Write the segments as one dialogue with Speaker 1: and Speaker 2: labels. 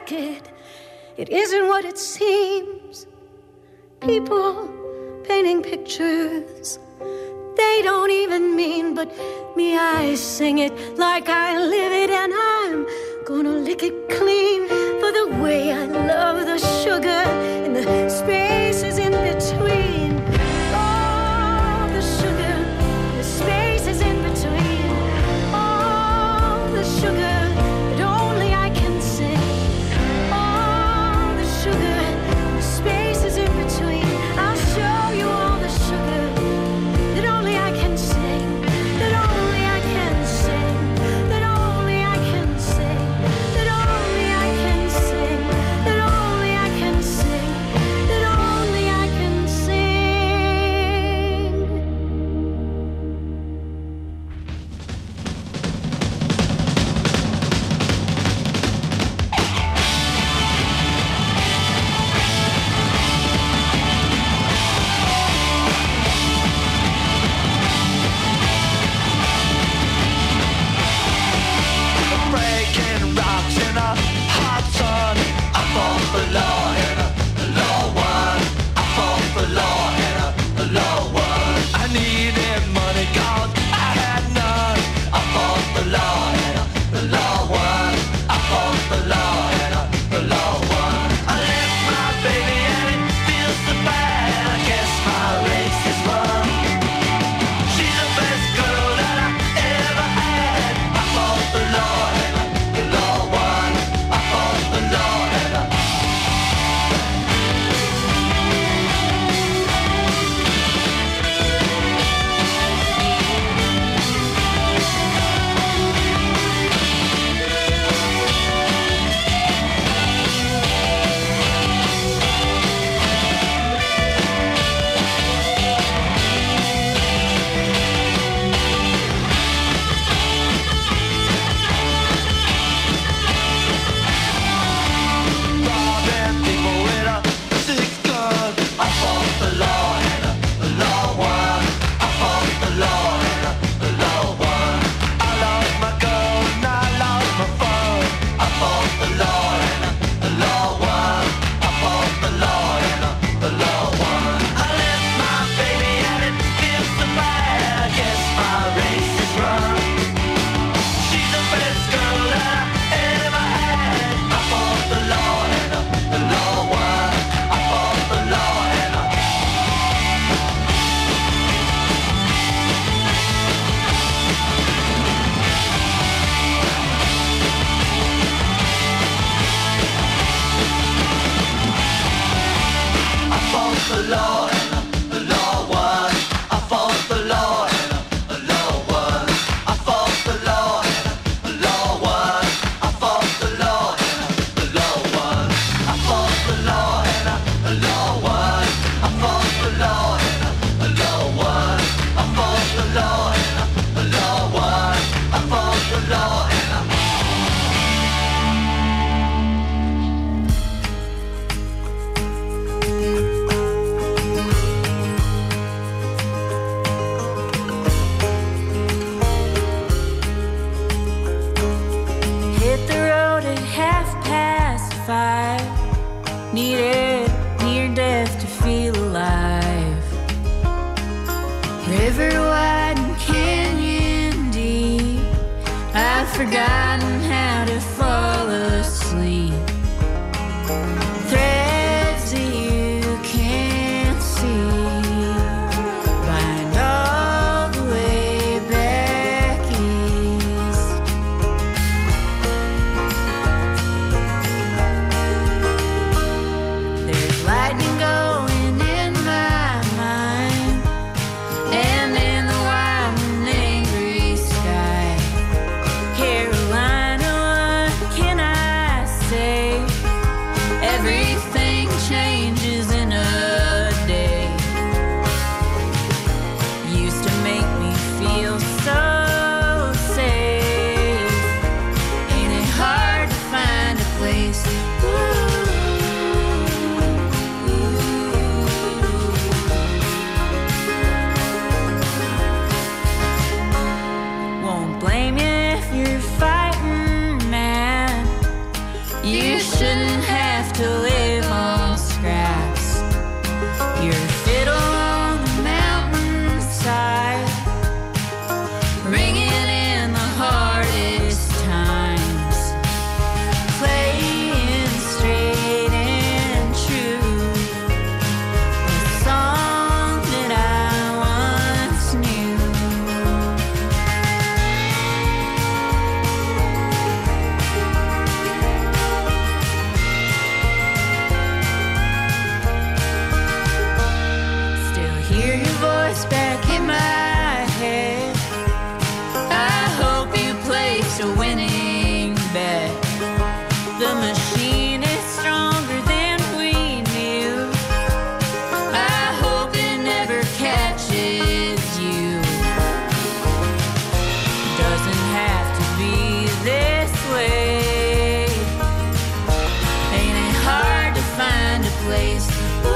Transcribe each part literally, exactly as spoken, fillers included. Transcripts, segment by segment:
Speaker 1: like it. It isn't what it seems. People painting pictures they don't even mean, but me, I sing it like I live it, and I'm gonna lick it clean for the way I love the sugar and the spaces in between. Oh, the sugar, the spaces in between. Oh, the sugar that only I can sing. Oh, the sugar, the spaces in between. I'll show you all the sugar that only I can sing, that only I can sing, that only I can sing, that only I can sing, that only I can sing, that only I can sing.
Speaker 2: Breaking rocks in a hot sun. I fall for law in a low one. I fall for law in a low one. I needed money, God, I had none. I fall for law in a low one. I fall for law in a low one. I left my baby and it feels so bad. I guess my race is run. She's the best girl that I ever had. I fall for law in a low one. I fall for law in a robbing people with a six gun. I fall for law in a low one. I fall for law in a low one. I lost my girl and I lost my phone. I fall for law in a low one. I fall for law in a low one. I left my baby and it feels so bad. I guess my race is run. She's the best girl that I ever had. I fall for law in a low one. I fall for law in a I fall for law in a low one. I fall for law in a low one. I fall for law in a low one. I fall for law in a low one. I fall for law in a low one. I fall for law in a low one. I fall for law in a low one. I fall for law in a
Speaker 3: Hit the road at half past five. Needed near death to feel alive. River wide and canyon deep. I've forgotten how to fall asleep. Threads that you can't see bind all the way back east. There's lightning going in my mind, and in the wild and angry sky, Carolina voice back in my head. I hope you placed a winning bet. The machine is stronger than we knew. I hope it never catches you. Doesn't have to be this way. Ain't it hard to find a place?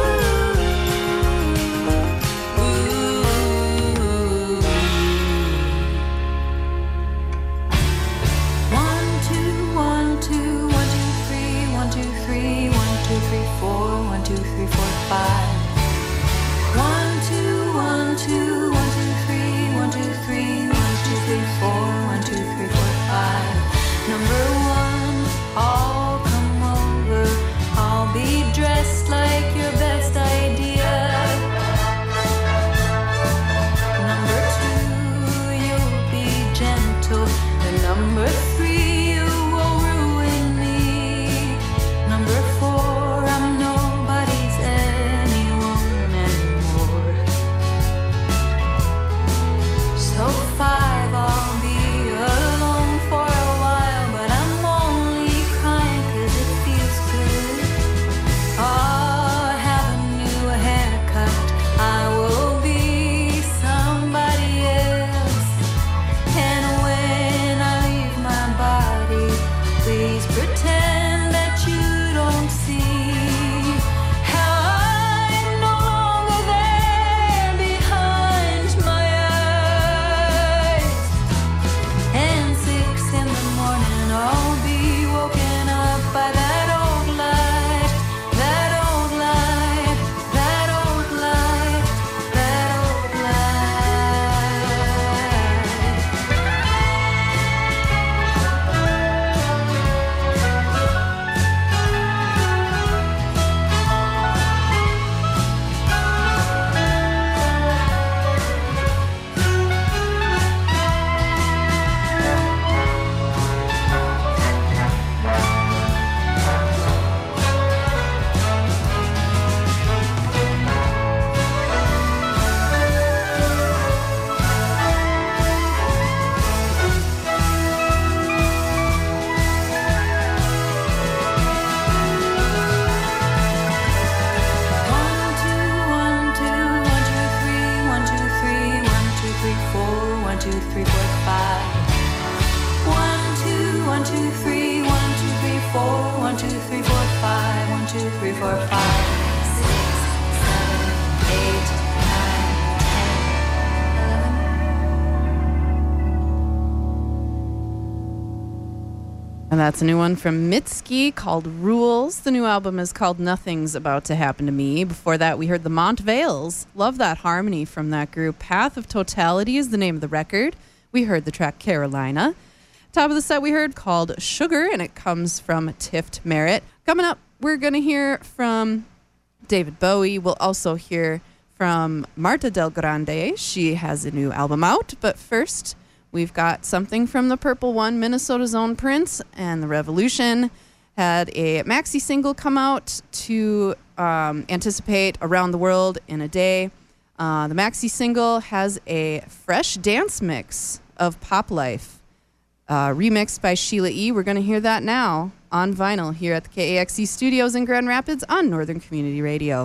Speaker 4: And that's a new one from Mitski called Rules. The new album is called Nothing's About to Happen to Me. Before that, we heard the Montvales. Love that harmony from that group. Path of Totality is the name of the record. We heard the track Carolina. Top of the set we heard called Sugar, and it comes from Tift Merritt. Coming up, we're going to hear from David Bowie. We'll also hear from Marta Del Grande. She has a new album out. But first, we've got something from the Purple One, Minnesota's own Prince, and The Revolution had a maxi single come out to um, anticipate Around the World in a Day. Uh, the maxi single has a fresh dance mix of Pop Life, uh, remixed by Sheila E. We're going to hear that now on vinyl here at the K A X E studios in Grand Rapids on Northern Community Radio.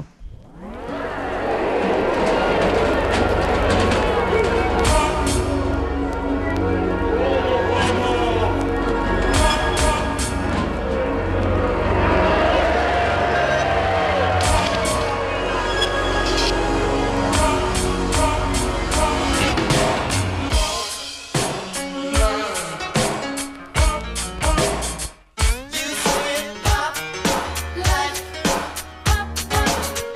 Speaker 2: You say pop life, pop, pop.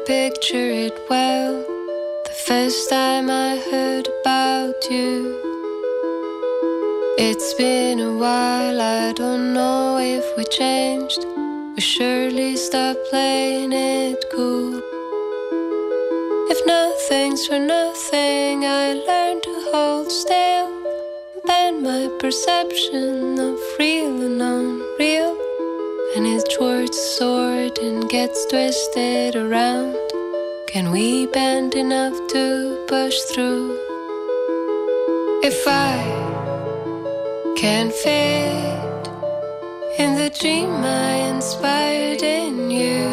Speaker 5: picture it well. The first time I heard about you. It's been a while, I don't know if we changed. We surely stopped playing it cool. If nothing's for nothing, I learned to hold still. Bend my perception of real and unreal. And each word's a sword and gets twisted around. Can we bend enough to push through? If I can't fit in the dream I inspired in you,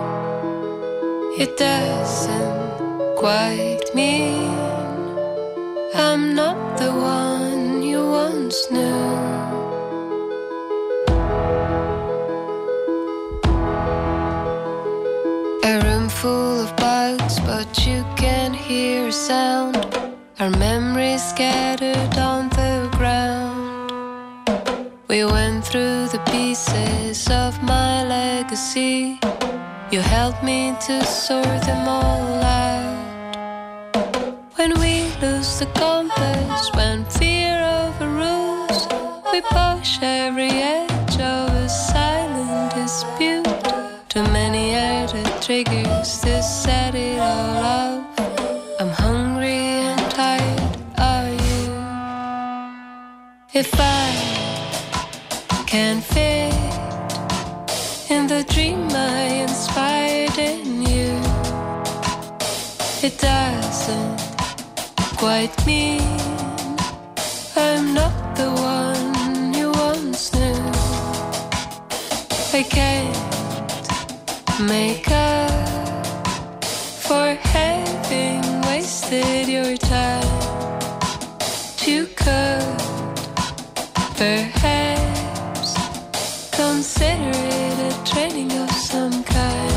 Speaker 5: it doesn't quite mean I'm not the one you once knew. A room full of bugs, but you can hear a sound. Our memories scattered on the ground. We went through the pieces of my legacy. You helped me to sort them all out. When we lose the compass, when fear overrules, we push every edge of a silent dispute. Too many are the triggers to set it all off. I'm hungry and tired, are you? If I can't fit in the dream I inspired in you, it doesn't quite mean I'm not the one you once knew. I can't make up for having wasted your time. You could perhaps consider it a training of some kind.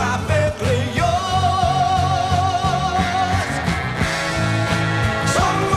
Speaker 2: Some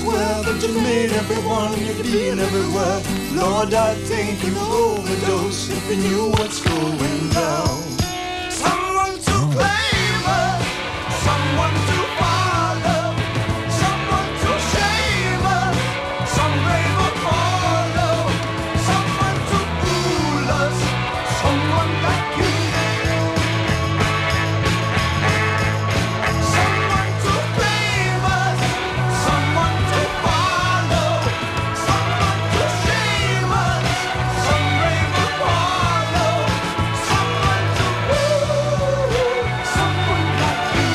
Speaker 2: everywhere, but you made everyone you being everywhere. Lord, I think you overdose if you knew what's going down. Someone to claim us, someone to follow, someone to shame us, some brave or follow, someone to fool us, someone like you. Someone to claim us, someone to follow, someone to shame us, some brave or follow, someone to fool, someone like you.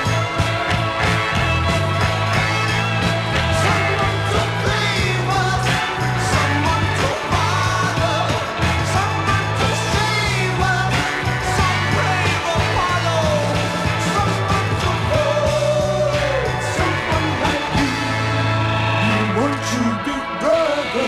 Speaker 2: Someone to claim us, someone to follow, someone to shame us, some brave or follow, someone to fool, someone like you. You want you, big brother.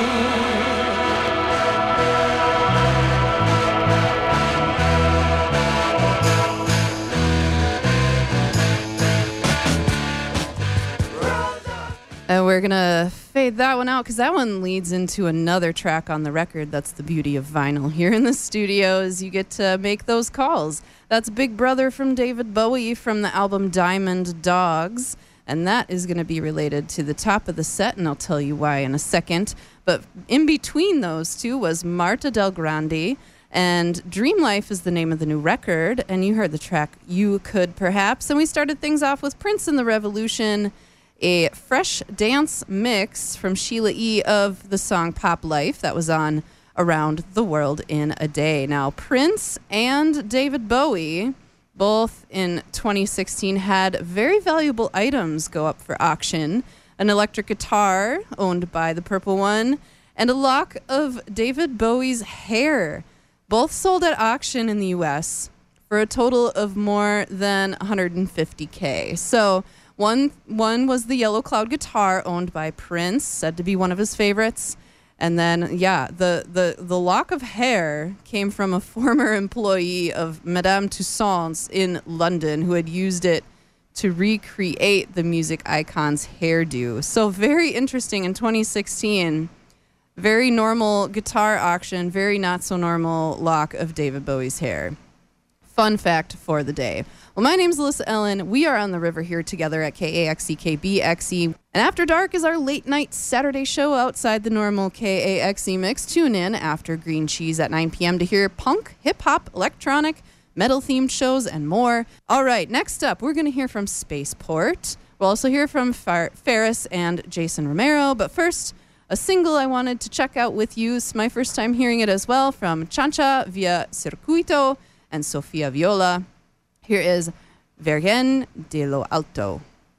Speaker 4: And we're going to fade that one out because that one leads into another track on the record. That's the beauty of vinyl here in the studio is you get to make those calls. That's Big Brother from David Bowie from the album Diamond Dogs. And that is going to be related to the top of the set, and I'll tell you why in a second. But in between those two was Marta Del Grande, and Dream Life is the name of the new record. And you heard the track You Could Perhaps. And we started things off with Prince and the Revolution, a fresh dance mix from Sheila E. of the song Pop Life that was on Around the World in a Day. Now, Prince and David Bowie, both in twenty sixteen, had very valuable items go up for auction. An electric guitar owned by the Purple One and a lock of David Bowie's hair. Both sold at auction in the U S for a total of more than one hundred fifty thousand. So One one was the Yellow Cloud guitar owned by Prince, said to be one of his favorites. And then, yeah, the, the, the lock of hair came from a former employee of Madame Tussauds in London who had used it to recreate the music icon's hairdo. So very interesting in twenty sixteen. Very normal guitar auction, very not so normal lock of David Bowie's hair. Fun fact for the day. Well, my name's Alyssa Ellen. We are on the river here together at K A X E K B X E. And After Dark is our late night Saturday show outside the normal K A X E mix. Tune in after Green Cheese at nine p.m. to hear punk, hip-hop, electronic, metal-themed shows, and more. All right, next up, we're going to hear from Spaceport. We'll also hear from Far- Ferris and Jason Romero. But first, a single I wanted to check out with you. It's my first time hearing it as well, from Chancha via Circuito and Sofia Viola. Here is Virgen de lo Alto.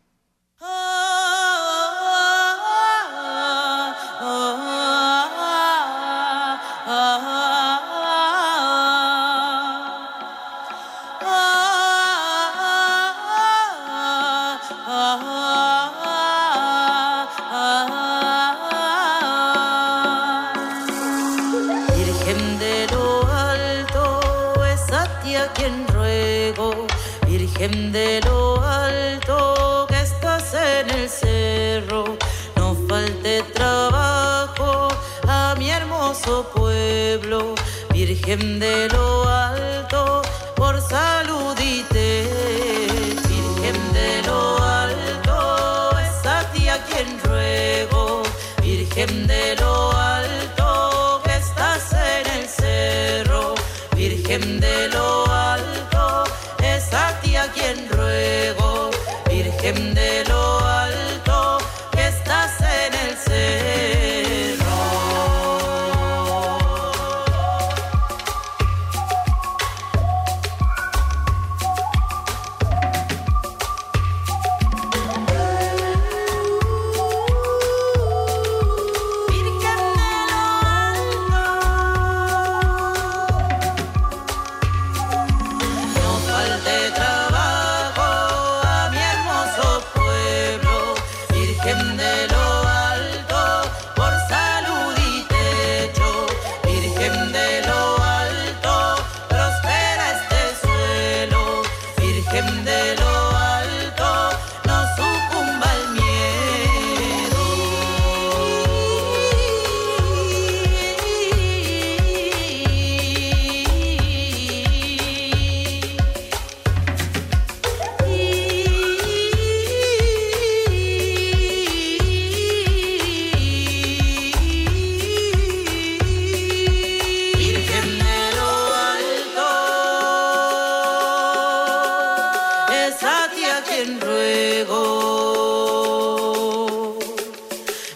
Speaker 6: Virgen de lo alto, es a ti a quien ruego. Virgen de lo alto, que estás en el cerro, no falte trabajo a mi hermoso pueblo. Virgen de lo alto, por salud y te. Virgen de lo alto, es a ti a quien ruego. Virgen de lo alto, que estás en el cerro. Virgen de lo alto, es a ti a quien ruego. Virgen de lo alto, que estás en el cerro.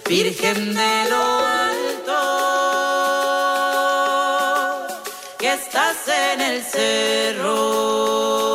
Speaker 6: Virgen de lo alto, que estás en el cerro.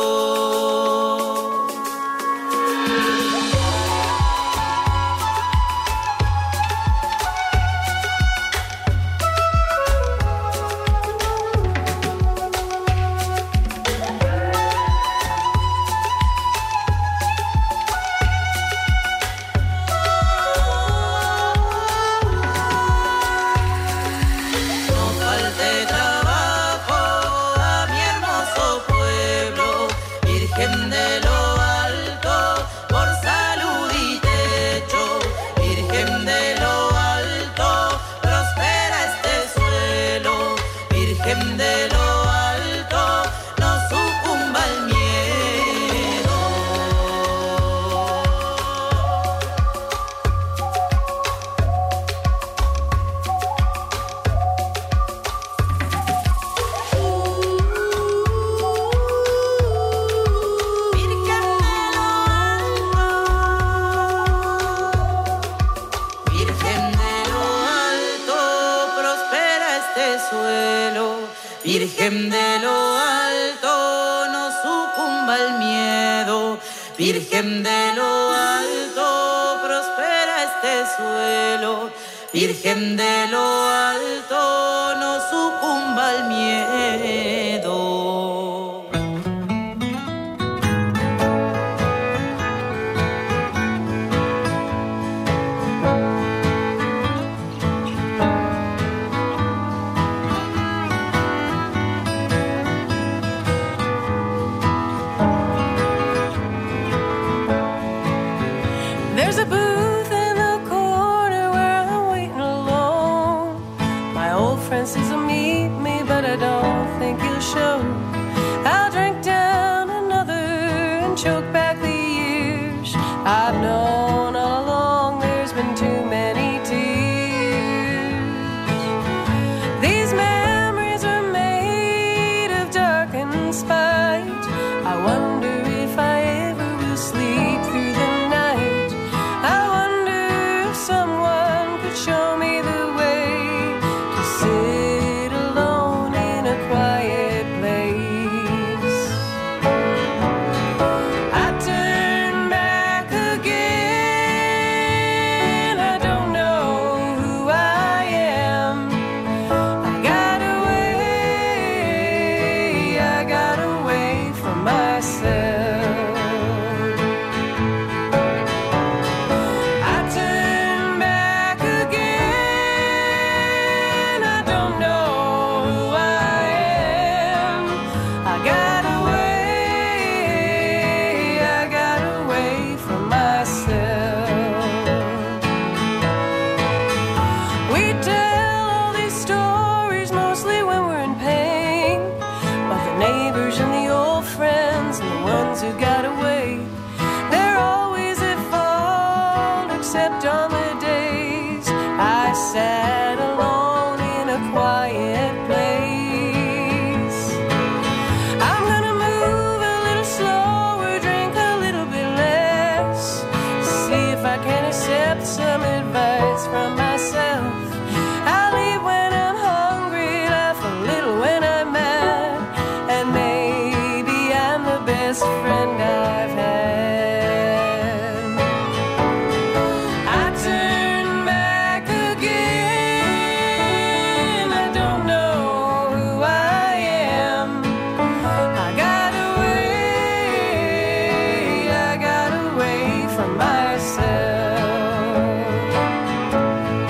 Speaker 6: Virgen de lo alto, no sucumba el miedo. Virgen de lo alto, prospera este suelo. Virgen de lo alto, no sucumba el miedo.
Speaker 7: There's a booth in the corner where I'm waiting alone. My old friend says he'll meet me, but I don't think he'll show. I'll drink down another and choke back the years I've known all along. There's been too many tears. These memories are made of dark and spite. I wonder if I ever will sleep through the night. I wonder if someone could show me the way to sit alone in a quiet place. I turn back again. I don't know who I am. I got away, I got away from myself. I turn back again. I don't know who I am. I got away, I got away from myself. We tell all these stories mostly when we're in pain, but the neighbors and the old friends and the ones who got away, they're always at fault, except on the days I sat alone in a quiet place. I'm gonna move a little slower, drink a little bit less, see if I can accept some advice from myself. I'll eat when I'm hungry, laugh a little when I'm mad, and maybe I'm the best friend I've had. I turn back again. I don't know who I am. I got away, I got away from myself.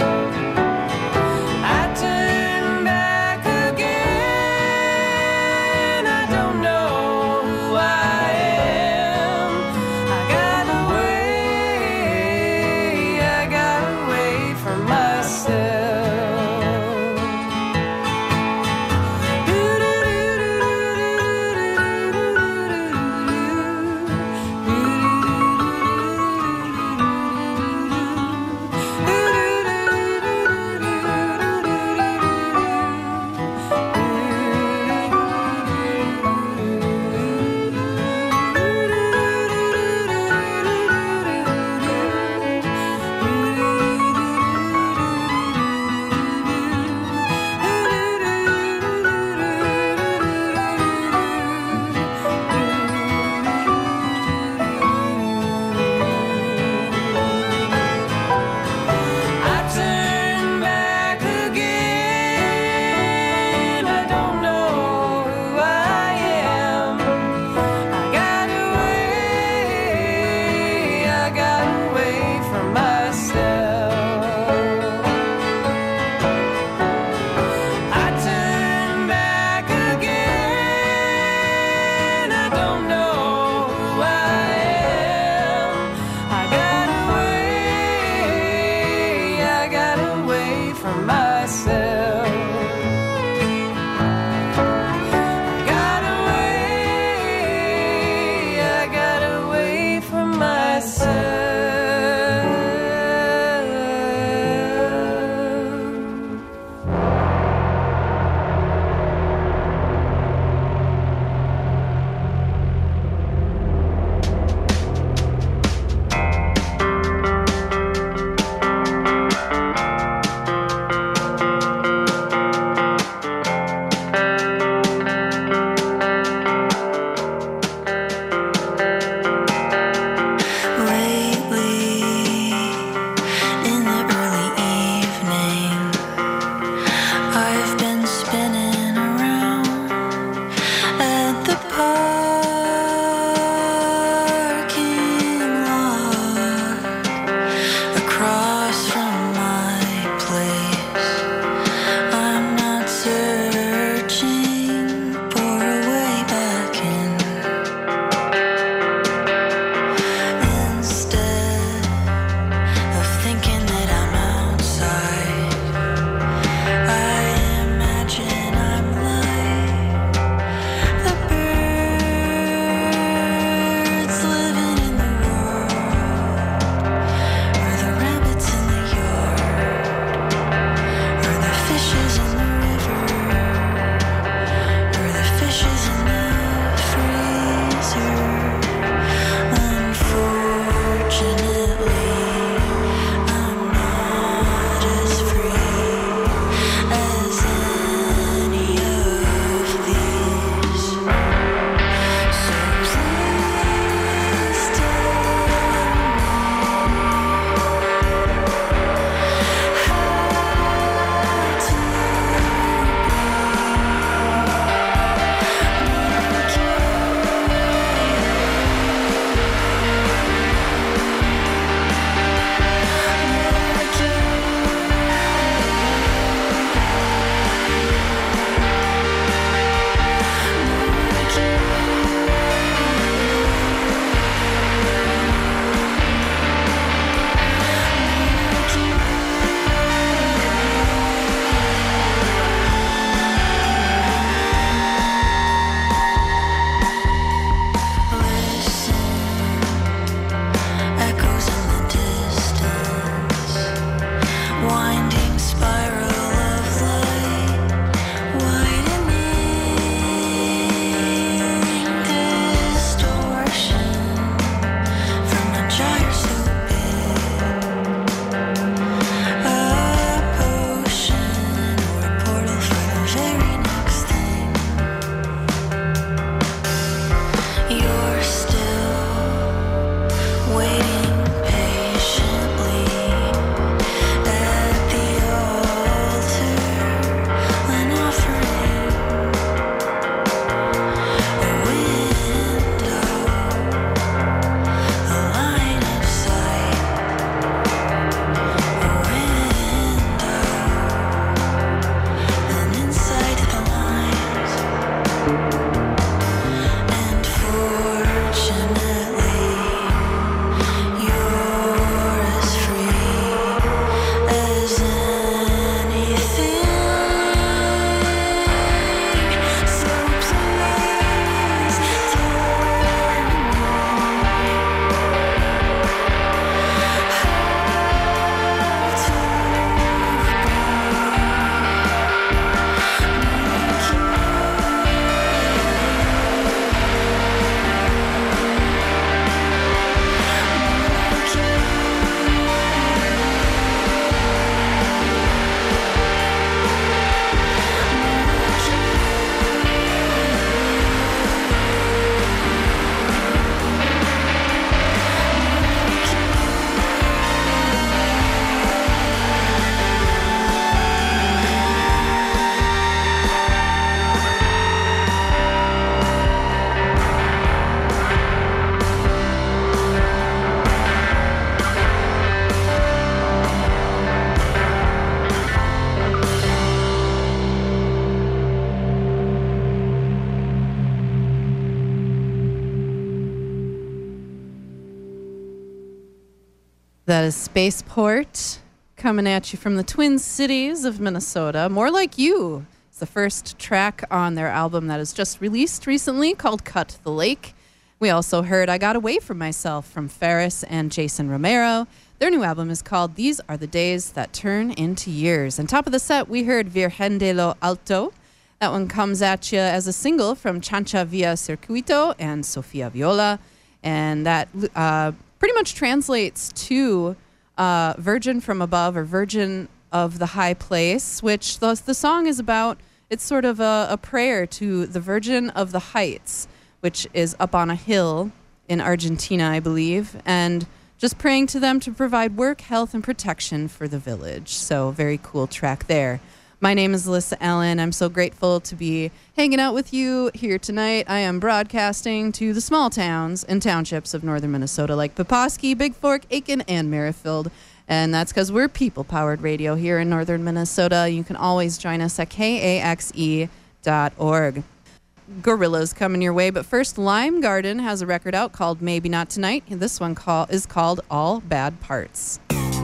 Speaker 4: That is Spaceport, coming at you from the Twin Cities of Minnesota. More Like You. It's the first track on their album that is just released recently called Cut the Lake. We also heard I Got Away From Myself from Ferris and Jason Romero. Their new album is called These Are the Days That Turn Into Years. And top of the set, we heard Virgen de lo Alto. That one comes at you as a single from Chancha Via Circuito and Sofia Viola. And that uh, pretty much translates to uh, Virgin from Above or Virgin of the High Place, which the, the song is about. It's sort of a, a prayer to the Virgin of the Heights, which is up on a hill in Argentina, I believe, and just praying to them to provide work, health, and protection for the village. So very cool track there. My name is Alyssa Allen. I'm so grateful to be hanging out with you here tonight. I am broadcasting to the small towns and townships of northern Minnesota like Peposky, Big Fork, Aiken, and Merrifield. And that's because we're people-powered radio here in northern Minnesota. You can always join us at K A X E dot org. Gorillas coming your way, but first, Lime Garden has a record out called Maybe Not Tonight. This one call, is called All Bad Parts.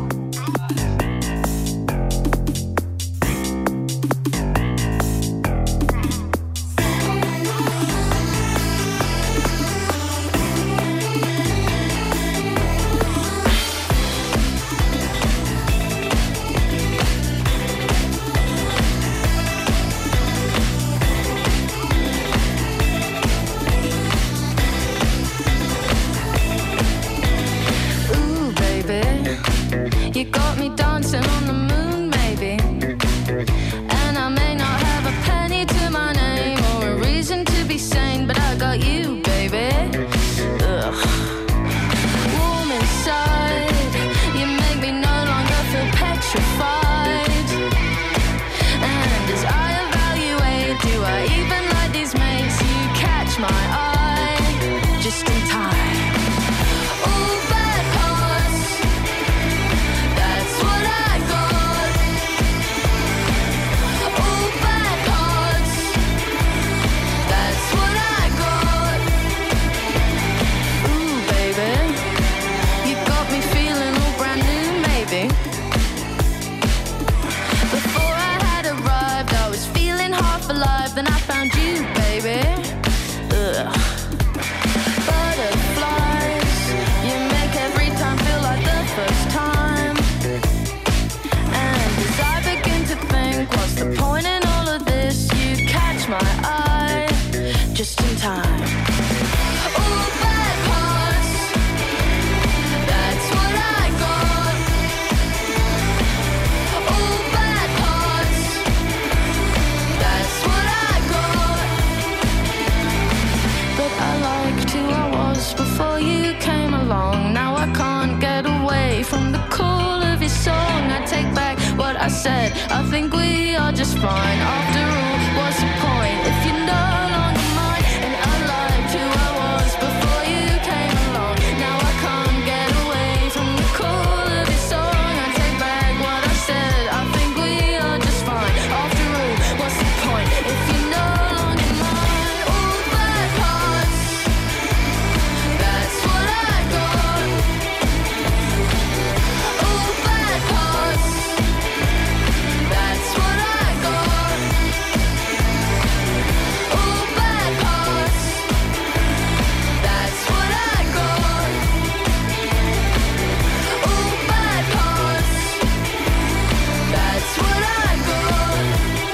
Speaker 5: You got me dancing on the moon, maybe. And I may not have a penny to my name or a reason to be sane, but I got you, baby. Ugh. Warm inside, you make me no longer feel petrified. And as I evaluate, do I even like these mates? You catch my eye just in time. Then I found you, baby. Ugh. Butterflies, you make every time feel like the first time. And as I begin to think, what's the point in all of this? You catch my eye just in time. Ooh, bad parts, that's what I got. Ooh, bad parts, that's what I before you came along. Now I can't get away from the call of your song. I take back what I said, I think we are just fine. After all, what's the point if you're no longer mine? And I liked who I was before you came along. Now I can't get away from the call of your song. I take back what I said, I think we are just fine. After all, what's the point if you're no longer mine? All bad parts, that's what I got. All bad parts, that's what I got. All bad parts, that's what I got. All bad parts, that's what I got.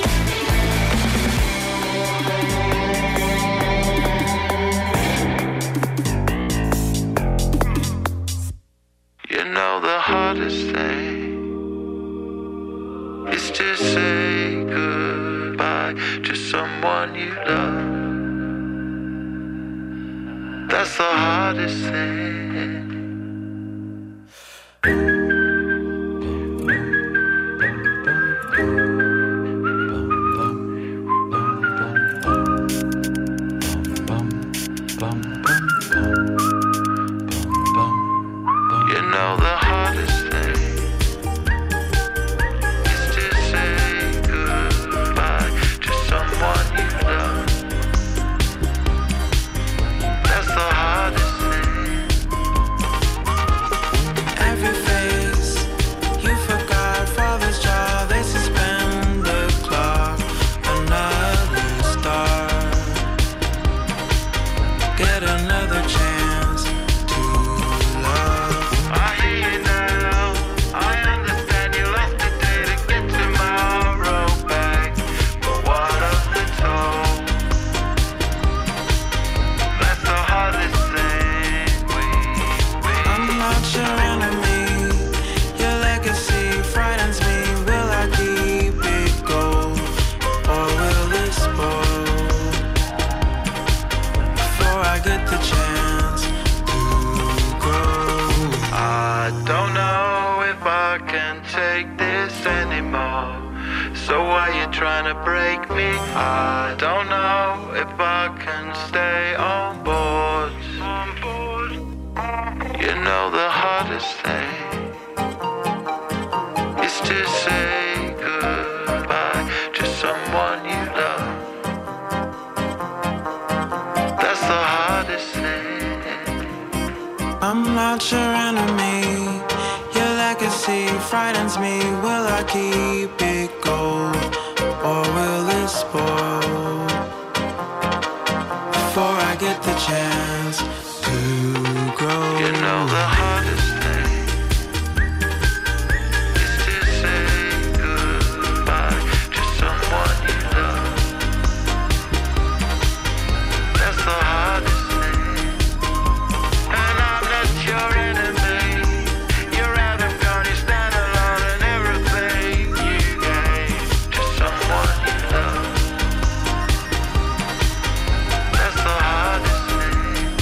Speaker 2: You know the hardest thing is to say goodbye to someone you love. That's the hardest thing. You know the hardest thing is to say goodbye to someone you love. That's the hardest thing.
Speaker 8: if I can take this anymore. So why you trying to break me? I don't know if I can stay on board. You know the hardest thing is to say goodbye to someone you love. That's the hardest thing.
Speaker 9: I'm not your enemy. Your legacy frightens me. Will I keep it gold, or will it spoil before I get the chance to grow?
Speaker 8: You know the hardest thing is to say goodbye to someone you love. That's the hardest thing. And I'm not your enemy. You're out of Afghanistan alone, and everything you gave to someone you love. That's the hardest thing.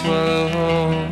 Speaker 2: swallow whole.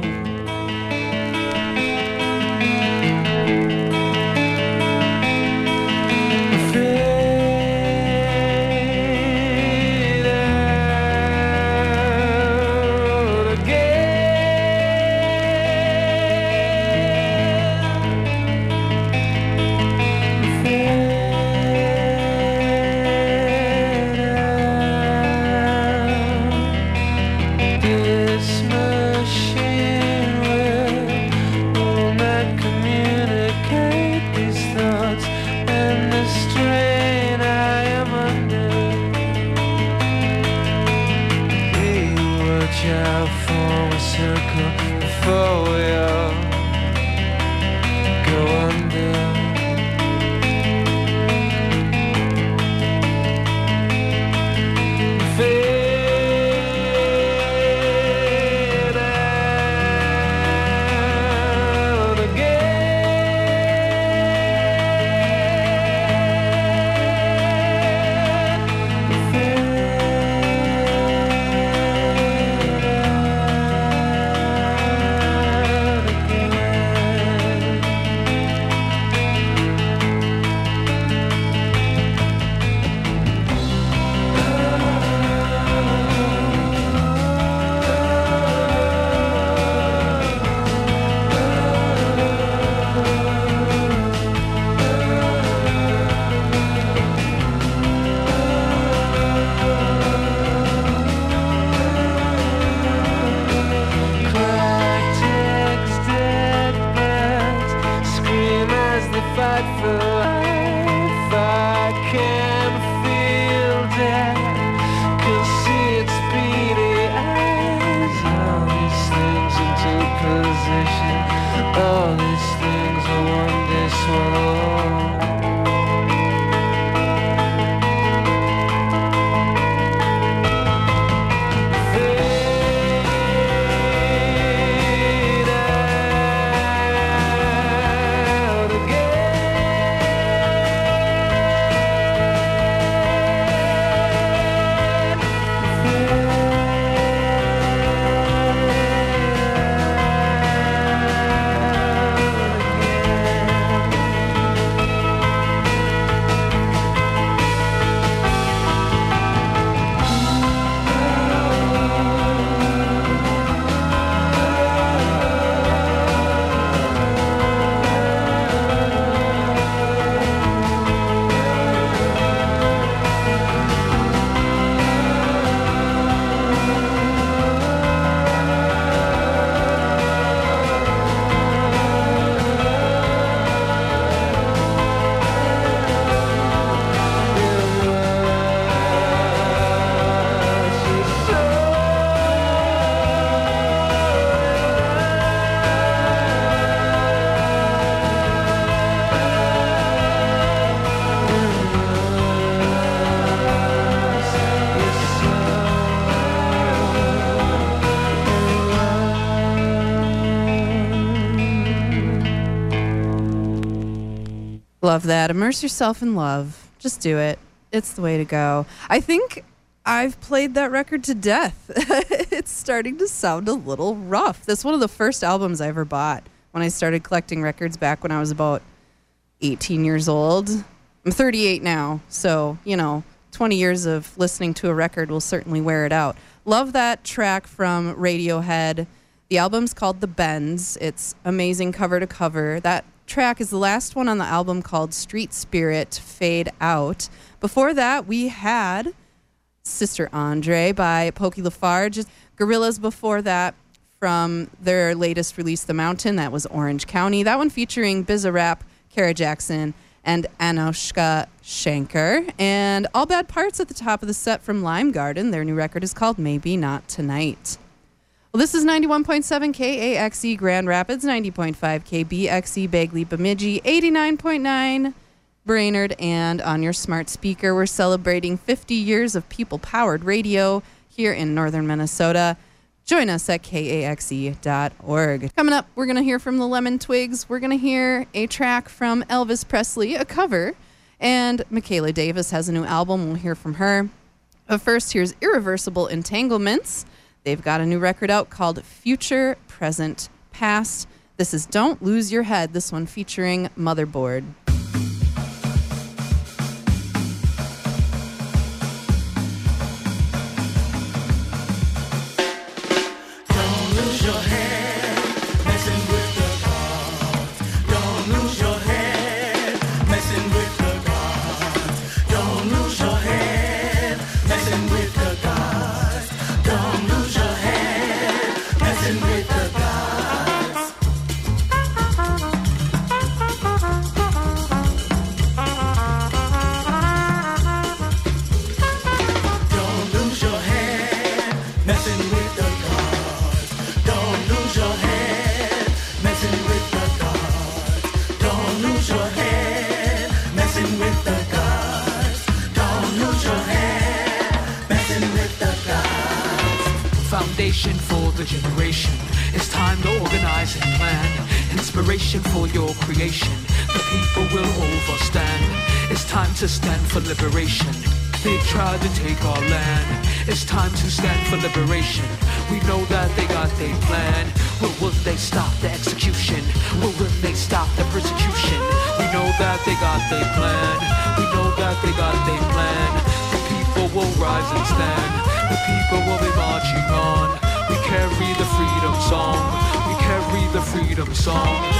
Speaker 4: Love that. Immerse yourself in love. Just do it. It's the way to go. I think I've played that record to death. It's starting to sound a little rough. That's one of the first albums I ever bought when I started collecting records back when I was about eighteen years old. I'm thirty-eight now, so, you know, twenty years of listening to a record will certainly wear it out. Love that track from Radiohead. The album's called The Bends. It's amazing cover to cover. That track is the last one on the album, called Street Spirit Fade Out. Before that, we had Sister Andre by Pokey Lafarge. Gorillaz before that, from their latest release, The Mountain. That was Orange County. That one featuring Bizarrap, Kara Jackson, and Anushka Shankar. And All Bad Parts at the top of the set from Lime Garden. Their new record is called Maybe Not Tonight. Well, this is ninety-one point seven K A X E Grand Rapids, ninety point five K B X E Bagley Bemidji, eighty-nine point nine Brainerd, and on your smart speaker. We're celebrating fifty years of people-powered radio here in northern Minnesota. Join us at K A X E dot org. Coming up, we're going to hear from the Lemon Twigs. We're going to hear a track from Elvis Presley, a cover, and Michaela Davis has a new album. We'll hear from her. But first, here's Irreversible Entanglements. They've got a new record out called Future, Present, Past. This is Don't Lose Your Head, this one featuring Motherboard.
Speaker 2: Foundation for the generation. It's time to organize and plan. Inspiration for your creation. The people will overstand. It's time to stand for liberation. They've tried to take our land. It's time to stand for liberation. We know that they got their plan. But will they stop the execution? Or will they stop the persecution? We know that they got their plan. We know that they got their plan. The people will rise and stand. The people will be marching on. We carry the freedom song. We carry the freedom song.